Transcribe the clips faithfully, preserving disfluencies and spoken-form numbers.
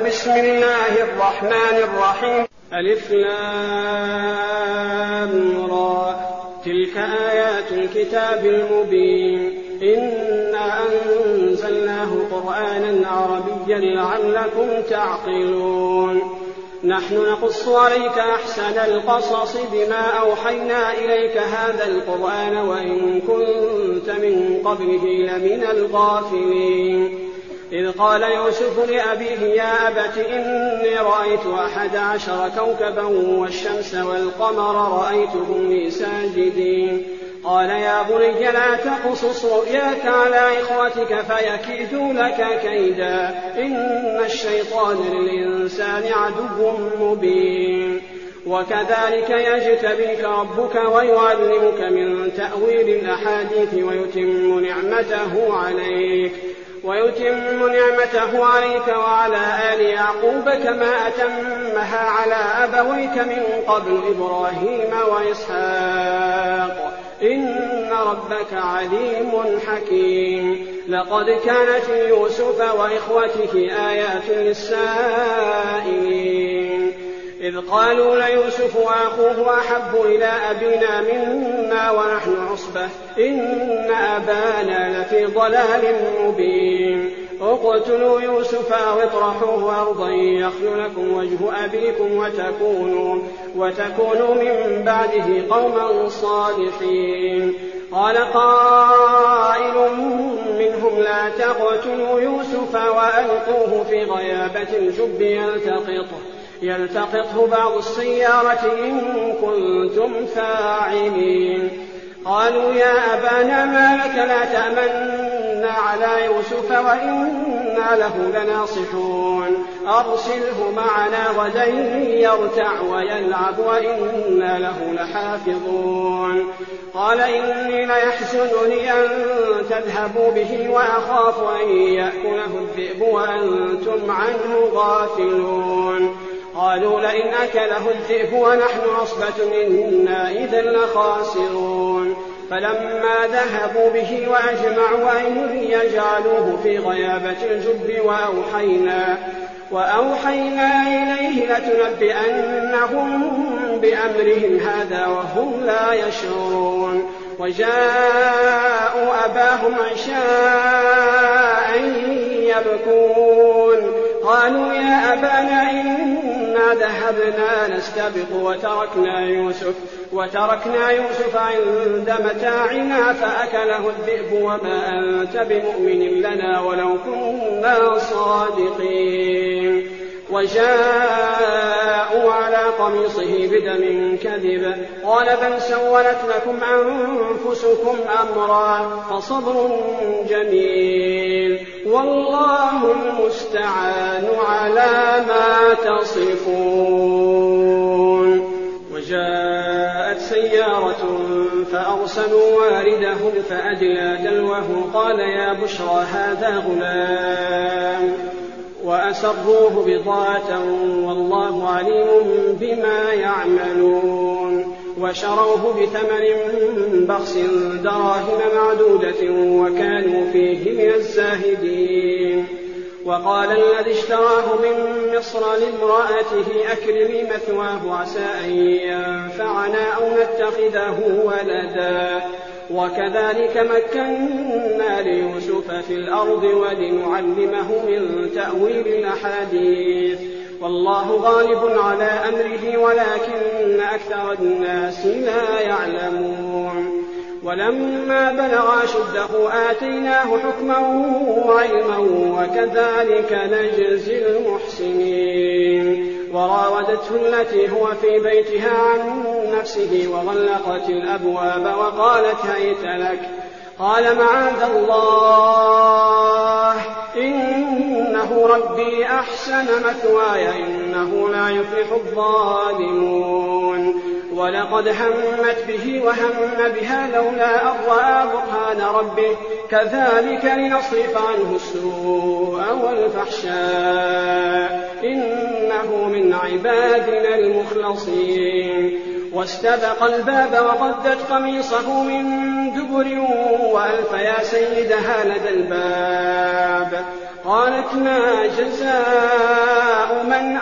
بسم الله الرحمن الرحيم. ألف لام را تلك آيات الكتاب المبين إنا أنزلناه قرآنا عربيا لعلكم تعقلون. نحن نقص عليك أحسن القصص بما أوحينا إليك هذا القرآن وإن كنت من قبله لمن الغافلين. إذ قال يوسف لأبيه يا أبت إني رأيت أحد عشر كوكبا والشمس والقمر رأيتهم لي ساجدين. قال يا بني لا تقصص رؤياك على إخوتك فيكيدوا لك كيدا إن الشيطان للإنسان عدو مبين. وكذلك يجتبيك ربك ويعلمك من تأويل الأحاديث ويتم نعمته عليك ويتم نعمته عليك وعلى آل يعقوب كما أتمها على أبويك من قبل إبراهيم وإسحاق إن ربك عليم حكيم. لقد كان في يوسف وإخوته آيات للسائلين إذ قالوا ليوسف وأخوه أحب إلى أبينا منا ونحن عصبة إن أبانا لفي ضلال مبين. اقتلوا يوسف أو اطرحوه أرضا يخل لكم وجه أبيكم وتكونوا, وتكونوا من بعده قوما صالحين. قال قائل منهم لا تقتلوا يوسف وألقوه في غيابة الجب يلتقطه يلتقطه بعض السيارة إن كنتم فاعلين. قالوا يا أبانا ما لك لا تأمنا على يوسف وإنا له لناصحون أرسله معنا غدا يرتع ويلعب وإنا له لحافظون. قال إني ليحزنني أن تذهبوا به وأخاف أن يأكله الذئب وأنتم عنه غافلون. قالوا لئن أكله الذئب ونحن عصبة إنا إذا لخاسرون. فلما ذهبوا به وأجمعوا أن يجعلوه في غيابة الجب وأوحينا, وأوحينا إليه لتنبئنهم بأمرهم هذا وهم لا يشعرون. وجاءوا أباهم عشاء يبكون. قالوا يا أبانا إنا ذهبنا نستبق وتركنا يوسف, وتركنا يوسف عند متاعنا فأكله الذئب وما أنت بمؤمن لنا ولو كنا صادقين. وجاءوا على قميصه بدم كذب قال بل سولت لكم أنفسكم أمرا فصبر جميل والله المستعان على ما تصفون. وجاءت سيارة فأرسلوا واردهم فأدلى دلوه قال يا بشرى هذا غلام وأسروه بضاعة والله عليم بما يعملون. وشروه بثمن بخس دراهم معدودة وكانوا فيه من الزاهدين. وقال الذي اشتراه من مصر لامرأته أكرمي مثواه عسى أن ينفعنا أو نتخذه ولدا. وكذلك مكنا ليوسف في الأرض ولنعلمه من تأويل الأحاديث والله غالب على أمره ولكن أكثر الناس لا يعلمون. ولما بلغ أشده آتيناه حكما وعلما وكذلك نجزي المحسنين. وراودته التي هو في بيتها عن نفسه وغلقت الأبواب وقالت هيت لك قال معاذ الله إنه ربي أحسن مثواي إنه لا يفلح الظالمون. ولقد همت به وهم بها لولا أن رأى برهان ربه كذلك لنصرف عنه السوء والفحشاء إنه من عبادنا المخلصين. واستبق الباب وقدت قميصه من دبر وألف يا سيدها لدى الباب قالت ما جزاء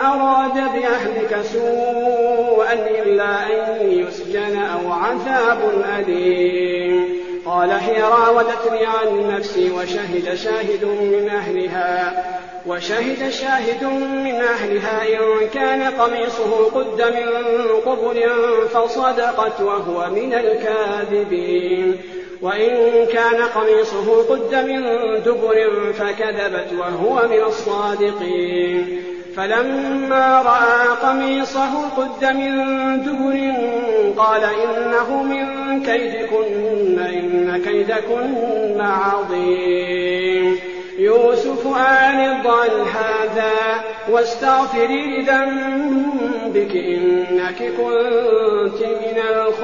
أراد بأهلك سوءا إلا أن يسجن أو عذاب أليم. قال هي راودتني عن نفسي وشهد شاهد من أهلها وشهد شاهد من أهلها إن كان قميصه قد من قبل فصدقت وهو من الكاذبين وإن كان قميصه قد من دبر فكذبت وهو من الصادقين. فلما رأى قميصه قد من دبر قال إنه من كيدكن إن كيدكن عظيم. يوسف أعرض عن هذا واستغفري لذنبك إنك كنت من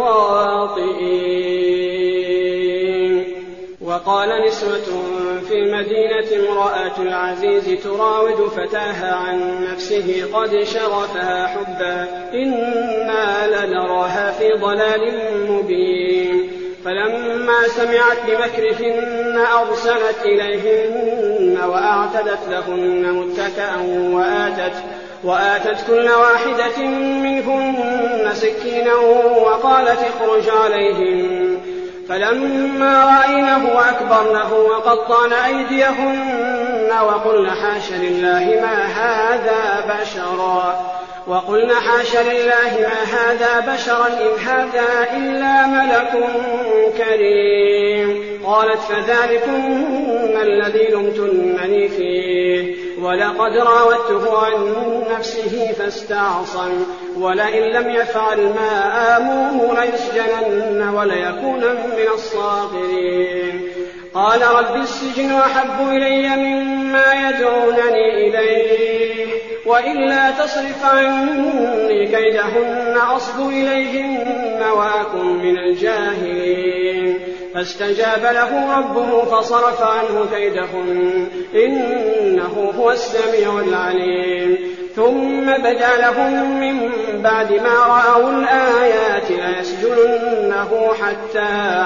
الخاطئين. وقال نسوة في المدينة امرأة العزيز تراود فتاها عن نفسه قد شغفها حبا إنا لنراها في ضلال مبين. فلما سمعت بمكرهن أرسلت إليهن وأعتدت لهن متكئا وآتت, وآتت كل واحدة منهن سكينا وقالت اخرج عليهن. فلما رأينه أكبرنه وقطعن أيديهن وقلن حاش لله ما هذا بشرا وقلن حاش لله ما هذا بشرا إن هذا إلا ملك كريم. قالت فذلكن الذي لمتنني فيه ولقد راودته عن نفسه فاستعصم ولئن لم يفعل ما آمره ليسجنن وليكون من الصاغرين. قال رب السجن أحب إلي مما يدعونني إليه وإلا تصرف عني كيدهن أصب إليهن وأكن من الجاهلين. فاستجاب له ربه فصرف عنه كيدهن إنه هو السميع العليم. ثم بدا لهم من بعد ما رأوا الآيات ليسجننه حتى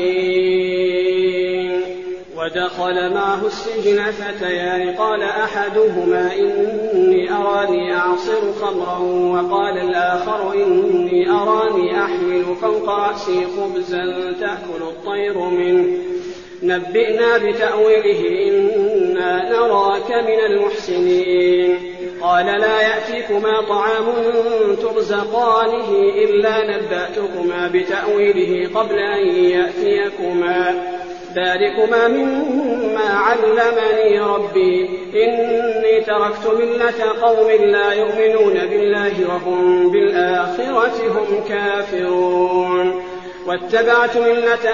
حين. ودخل معه السجن فتيان قال أحدهما إني أراني أعصر خمرا وقال الآخر إني أراني أحمل فوق رأسي خبزا تأكل الطير منه نبئنا بتأويله إنا نراك من المحسنين. قال لا يأتيكما طعام ترزقانه إلا نبأتكما بتأويله قبل أن يأتيكما ذلكما مما علمني ربي إني تركت ملة قوم لا يؤمنون بالله وهم بالآخرة هم كافرون واتبعت ملة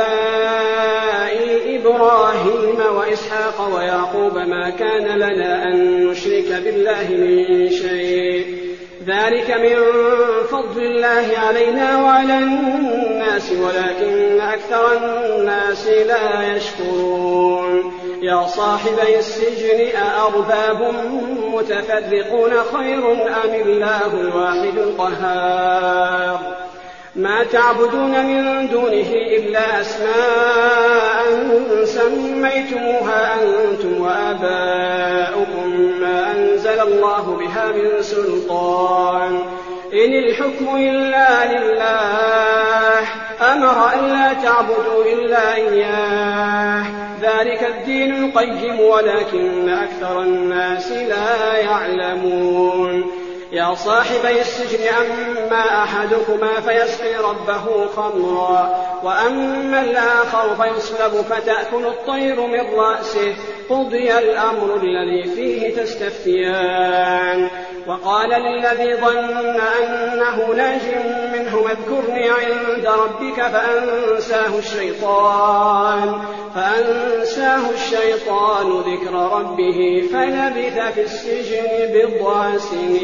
آبائي إبراهيم وإسحاق ويعقوب ما كان لنا أن نشرك بالله من شيء ذلك من فضل الله علينا وعلى الناس ولكن أكثر الناس لا يشكرون. يا صاحبي السجن أأرباب متفرقون خير أم الله الواحد القهار. ما تعبدون من دونه إلا أسماء سميتموها أنتم وآباؤكم ما أنزل الله بها من سلطان إن الحكم إلا لله أمر أن لا تعبدوا إلا إياه ذلك الدين القيم ولكن أكثر الناس لا يعلمون. يا صاحبي السجن أما أحدكما فيسقي ربه خمرا وأما الآخر فيصلب فتأكل الطير من رأسه قضي الأمر الذي فيه تستفتيان. وقال للذي ظن أنه ناج منه اذكرني عند ربك فأنساه الشيطان فأنساه الشيطان ذكر ربه فلبث في السجن بضع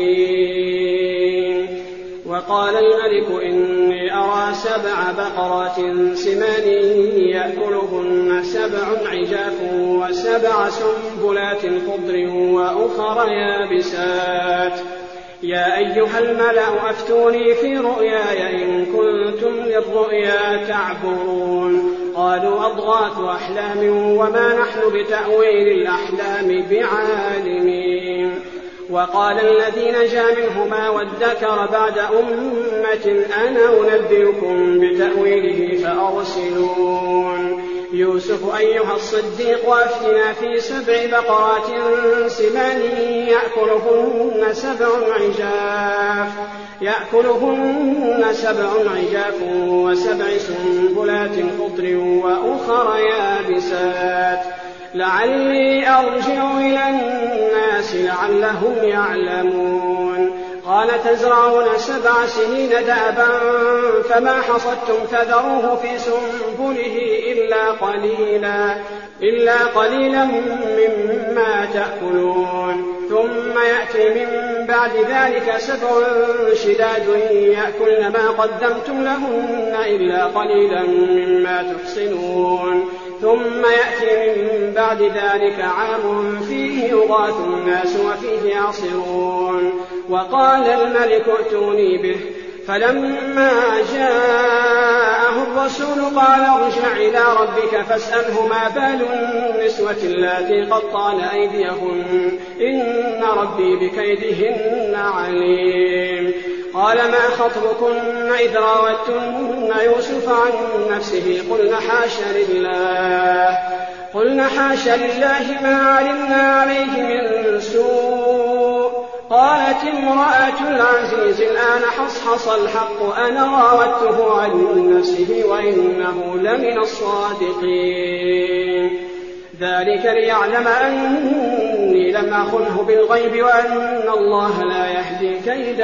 سنين. وقال الملك إني أرى سبع بقرات سمان يأكلهن سبع عجاف وسبع سنبلات خضر وأخر يابسات يا أيها الملأ أفتوني في رؤياي إن كنتم للرؤيا تعبرون. قالوا أضغاث أحلام وما نحن بتأويل الأحلام بعالمين. وقال الذي نجا منهما وادكر بعد أمة أنا أنبئكم بتأويله فأرسلون يوسف أيها الصديق أفتنا في سبع بقرات سمان يأكلهن سبع عجاف يأكلهن سبع عجاف وسبع سنبلات خضر وأخر يابسات لعلي أرجع إلى الناس لعلهم يعلمون قال تزرعون سبع سنين دابا فما حصدتم فذروه في سنبله إلا قليلا, إلا قليلا مما تأكلون ثم يأتي من بعد ذلك سبع شداد يأكلن ما قدمتم لهن إلا قليلا مما تحصنون ثم يأتي من بعد ذلك عام فيه يغاث الناس وفيه يعصرون وقال الملك ائتوني به فلما جاءه الرسول قال ارجع إلى ربك فاسأله ما بال النسوة اللاتي قطعن أيديهن إن ربي بكيدهن عليم قال ما خطبكن إذ راوتن يوسف عن نفسه قلن حاش لله قلن حاش لله ما علمنا عليه من سوء قالت امرأة العزيز الآن حصحص الحق أنا راودته عن نفسه وإنه لمن الصادقين ذلك ليعلم أني لم أخنه بالغيب وأن الله لا يهدي كيد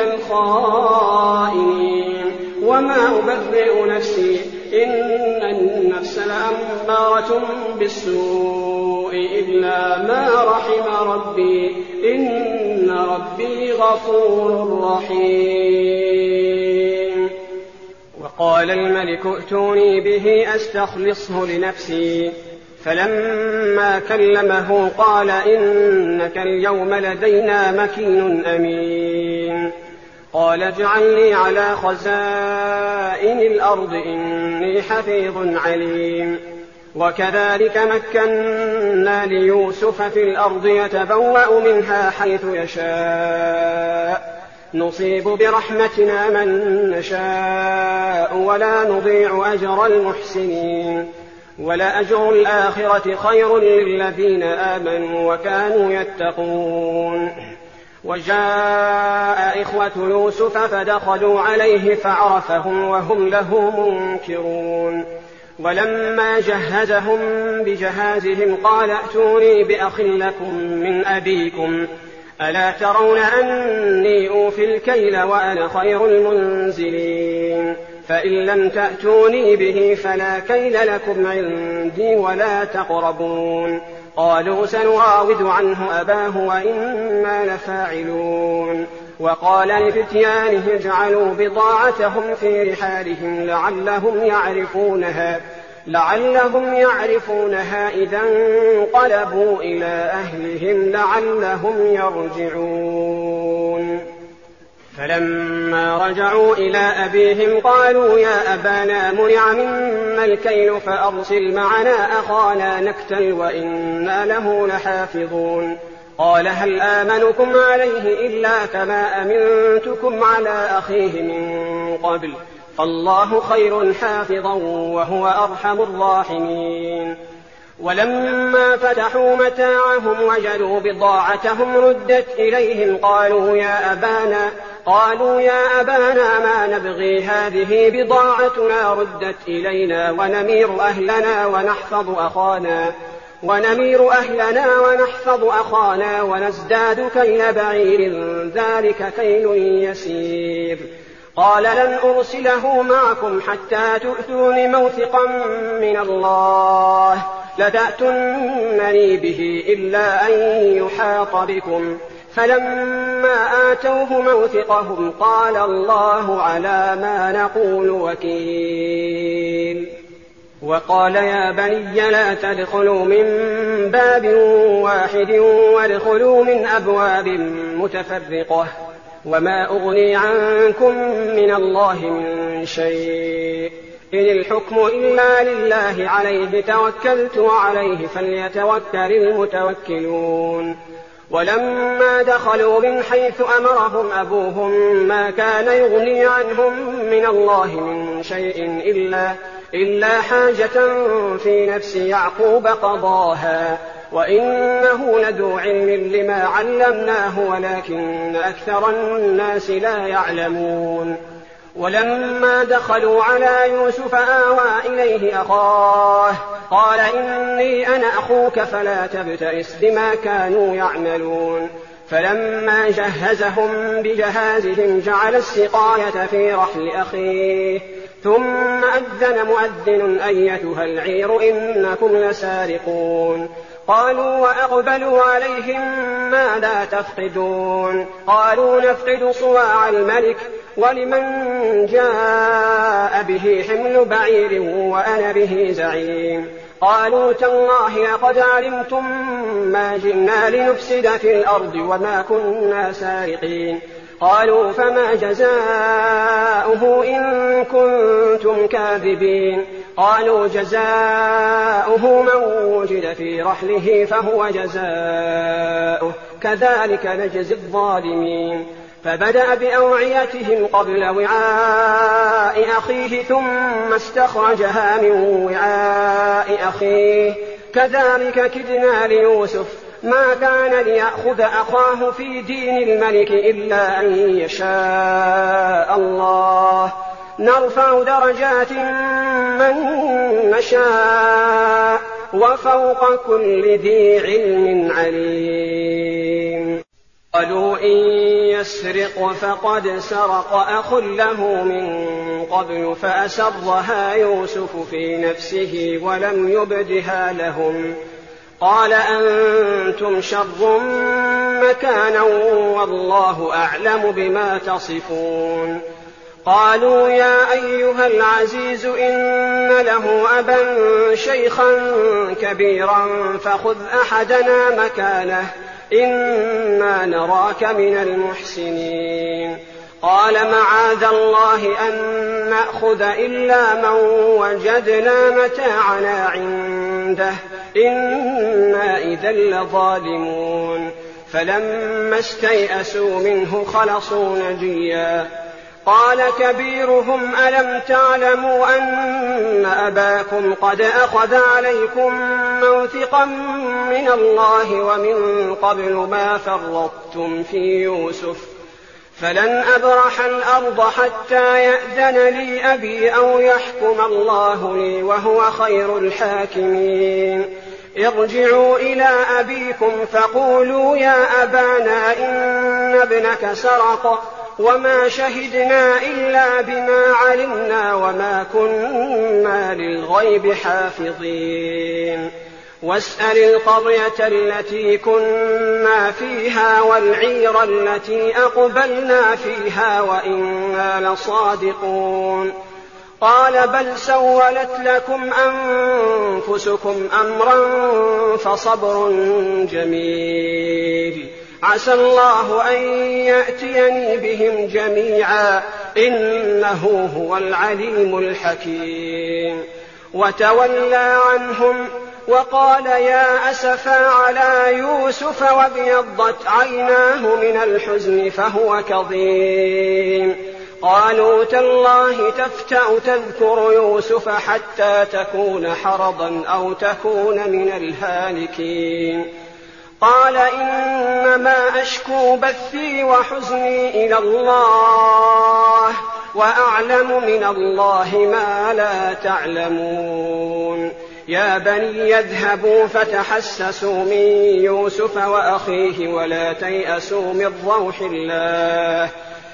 الخائنين وما أبرئ نفسي إن النفس لأمارة بالسوء إلا ما رحم ربي إن ربي غفور رحيم وقال الملك ائتوني به أستخلصه لنفسي فلما كلمه قال إنك اليوم لدينا مكين أمين قال اجعلني على خزائن الأرض إني حفيظ عليم وكذلك مكنا ليوسف في الأرض يتبوأ منها حيث يشاء نصيب برحمتنا من نشاء ولا نضيع أجر المحسنين ولأجر الآخرة خير للذين آمنوا وكانوا يتقون وجاء إخوة يوسف فدخلوا عليه فعرفهم وهم له منكرون ولما جهزهم بجهازهم قال ائتوني بأخ لكم من أبيكم ألا ترون أني أوفي الكيل وأنا خير المنزلين فإن لم تأتوني به فلا كيل لكم عندي ولا تقربون قالوا سنراود عنه أباه وإنا لفاعلون وقال لفتيانه اجعلوا بضاعتهم في رحالهم لعلهم يعرفونها لعلهم يعرفونها إذا انقلبوا إلى أهلهم لعلهم يرجعون فلما رجعوا إلى أبيهم قالوا يا أبانا منع منا الكيل فأرسل معنا أخانا نكتل وإنا له لحافظون قال هل آمنكم عليه إلا كما أمنتكم على أخيه من قبل فالله خير حافظا وهو أرحم الراحمين ولما فتحوا متاعهم وجدوا بضاعتهم ردت إليهم قالوا يا أبانا قالوا يا أبانا ما نبغي هذه بضاعتنا ردت إلينا ونمير أهلنا ونحفظ أخانا ونمير أهلنا ونحفظ أخانا ونزداد كيل بعير ذلك كيل يسير قال لن أرسله معكم حتى تؤتون موثقا من الله لتأتونني به إلا أن يحاط بكم فلما آتوه موثقهم قال الله على ما نقول وكيل وقال يا بني لا تدخلوا من باب واحد وادخلوا من أبواب متفرقة وما أغني عنكم من الله من شيء إن الحكم إلا لله عليه توكلت وعليه فليتوكل المتوكلون ولما دخلوا من حيث أمرهم أبوهم ما كان يغني عنهم من الله من شيء إلا, إلا حاجة في نفس يعقوب قضاها وإنه لذو علم لما علمناه ولكن أكثر الناس لا يعلمون. ولما دخلوا على يوسف آوى إليه أخاه قال إني أنا أخوك فلا تبتئس بما كانوا يعملون. فلما جهزهم بجهازهم جعل السقاية في رحل أخيه ثم أذن مؤذن أيتها العير إنكم لسارقون. قالوا وأقبلوا عليهم ماذا تفقدون؟ قالوا نفقد صواع الملك ولمن جاء به حمل بعير وأنا به زعيم. قالوا تالله لقد علمتم ما جئنا لنفسد في الأرض وما كنا سارقين. قالوا فما جزاؤه إن كنتم كاذبين؟ قالوا جزاؤه من وجد في رحله فهو جزاؤه كذلك نجزي الظالمين. فبدأ بأوعيتهم قبل وعاء أخيه ثم استخرجها من وعاء أخيه كذلك كدنا ليوسف ما كان ليأخذ أخاه في دين الملك إلا أن يشاء الله نرفع درجات من نشاء وفوق كل ذي علم عليم. قالوا إن يسرق فقد سرق أخ له من قبل فأسرها يوسف في نفسه ولم يبدها لهم. قال أنتم شر مكانا والله أعلم بما تصفون. قالوا يا أيها العزيز إن له أبا شيخا كبيرا فخذ أحدنا مكانه إنا نراك من المحسنين. قال معاذ الله أن نأخذ إلا من وجدنا متاعنا عنده إنا إذا لظالمون. فلما استيئسوا منه خلصوا نجيا. قال كبيرهم ألم تعلموا أن أباكم قد أخذ عليكم موثقا من الله ومن قبل ما فرطتم في يوسف فلن أبرح الأرض حتى يأذن لي أبي أو يحكم الله لي وهو خير الحاكمين. ارجعوا إلى أبيكم فقولوا يا أبانا إن ابنك سرق وما شهدنا إلا بما علمنا وما كنا للغيب حافظين. واسأل القرية التي كنا فيها والعير التي أقبلنا فيها وإنا لصادقون. قال بل سولت لكم أنفسكم أمرا فصبر جميل عسى الله أن يأتيني بهم جميعا إنه هو العليم الحكيم. وتولى عنهم وقال يا أسفا على يوسف وابيضت عيناه من الحزن فهو كظيم. قالوا تالله تفتأ تذكر يوسف حتى تكون حرضا أو تكون من الهالكين. قال إنما أشكو بثي وحزني إلى الله وأعلم من الله ما لا تعلمون. يا بني يذهبوا فتحسسوا من يوسف وأخيه ولا تيأسوا من روح الله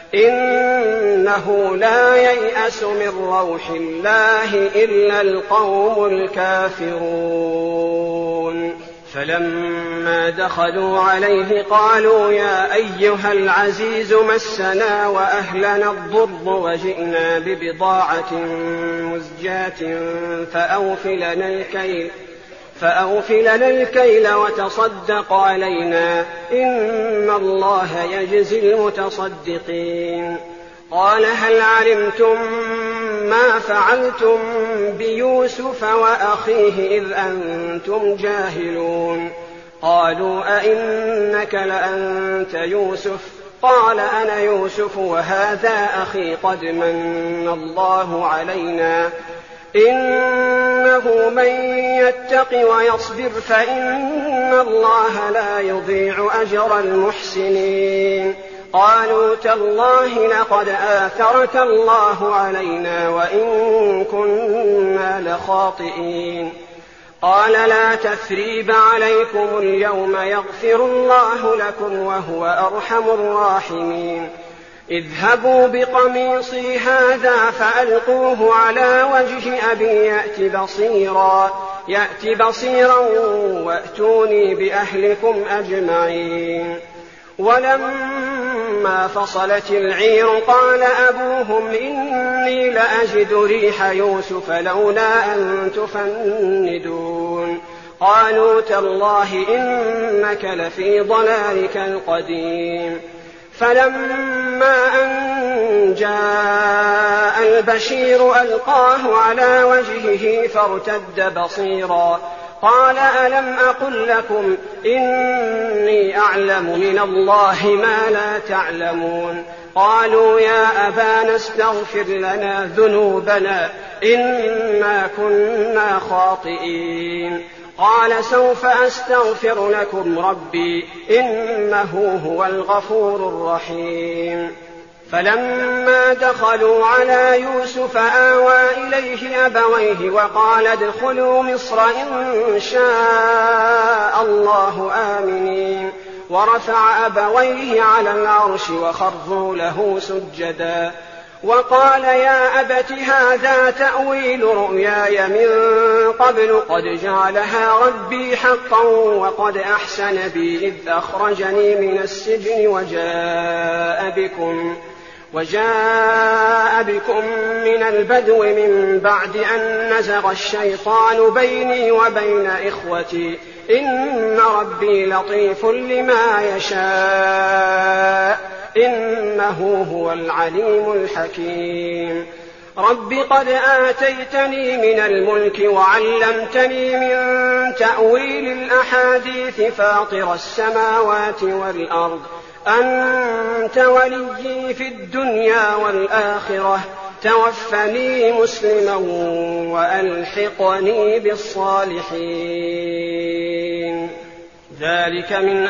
إنه لا ييأس من روح الله إلا القوم الكافرون. فلما دخلوا عليه قالوا يا أيها العزيز مسنا وأهلنا الضر وجئنا ببضاعة مزجاة فأوفلنا الكيل فأوفلنا الكيل وتصدق علينا إن الله يجزي المتصدقين. قال هل علمتم ما فعلتم بيوسف وأخيه إذ أنتم جاهلون؟ قالوا أئنك لأنت يوسف؟ قال أنا يوسف وهذا أخي قد من الله علينا إنه من يتق ويصبر فإن الله لا يضيع أجر المحسنين. قالوا تالله لقد آثرك الله علينا وإن كنا لخاطئين. قال لا تثريب عليكم اليوم يغفر الله لكم وهو أرحم الراحمين. اذهبوا بقميصي هذا فألقوه على وجه أبي يأت بصيرا يأت بصيرا وأتوني بأهلكم أجمعين. ولما فصلت العير قال أبوهم إني لأجد ريح يوسف لولا أن تفندون. قالوا تالله إنك لفي ضلالك القديم. فلما أن جاء البشير ألقاه على وجهه فارتد بصيرا قال ألم أقل لكم إني أعلم من الله ما لا تعلمون. قالوا يا أبانا استغفر لنا ذنوبنا إنا كنا خاطئين. قال سوف أستغفر لكم ربي إنه هو الغفور الرحيم. فلما دخلوا على يوسف آوى إليه أبويه وقال ادخلوا مصر إن شاء الله آمنين. ورفع أبويه على العرش وخروا له سجدا وقال يا أبت هذا تأويل رؤياي من قبل قد جعلها ربي حقا وقد أحسن بي إذ أخرجني من السجن وجاء بكم وجاء بكم من البدو من بعد أن نزغ الشيطان بيني وبين إخوتي إن ربي لطيف لما يشاء إنه هو العليم الحكيم. رب قد آتيتني من الملك وعلمتني من تأويل الأحاديث فاطر السماوات والأرض أنت وليي في الدنيا والآخرة توفني مسلما وألحقني بالصالحين. ذلك من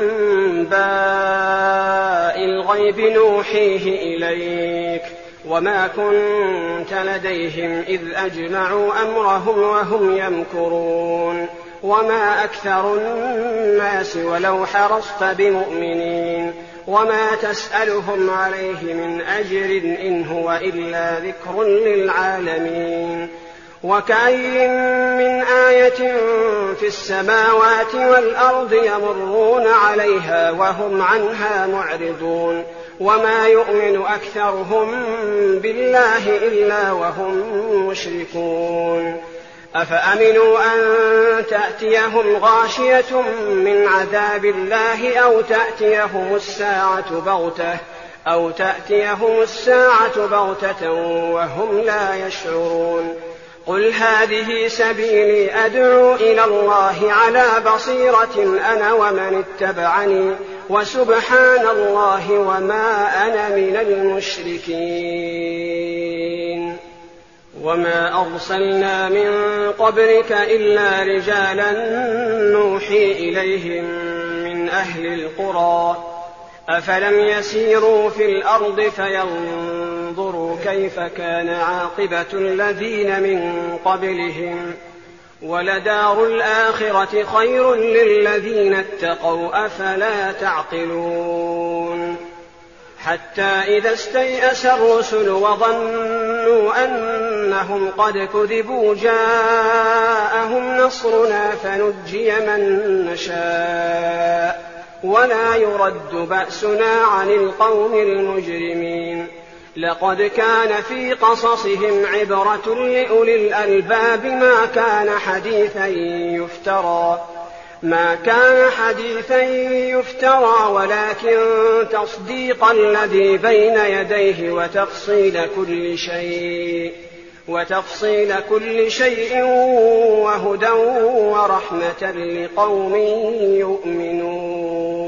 أنباء الغيب نوحيه إليك وما كنت لديهم إذ أجمعوا أمرهم وهم يمكرون. وما أكثر الناس ولو حرصت بمؤمنين وما تسألهم عليه من أجر إن هو إلا ذكر للعالمين. وكأي من آية في السماوات والأرض يمرون عليها وهم عنها معرضون. وما يؤمن أكثرهم بالله إلا وهم مشركون. أفأمنوا أن تأتيهم غاشية من عذاب الله أو تأتيهم الساعة بغتة أو تأتيهم الساعة بغتة وهم لا يشعرون. قل هذه سبيلي أدعو إلى الله على بصيرة أنا ومن اتبعني وسبحان الله وما أنا من المشركين. وما أرسلنا من قبلك إلا رجالا نوحي إليهم من أهل القرى أفلم يسيروا في الأرض فينظروا كيف كان عاقبة الذين من قبلهم ولدار الآخرة خير للذين اتقوا أفلا تعقلون. حتى إذا استيأس الرسل وظنوا أنهم قد كذبوا جاءهم نصرنا فنجي من نشاء ولا يرد بأسنا عن القوم المجرمين. لقد كان في قصصهم عبرة لأولي الألباب ما كان حديثا يفترى ما كان حديثا يفترى ولكن تصديق الذي بين يديه وتفصيل كل شيء وتفصيل كل شيء وهدى ورحمة لقوم يؤمنون.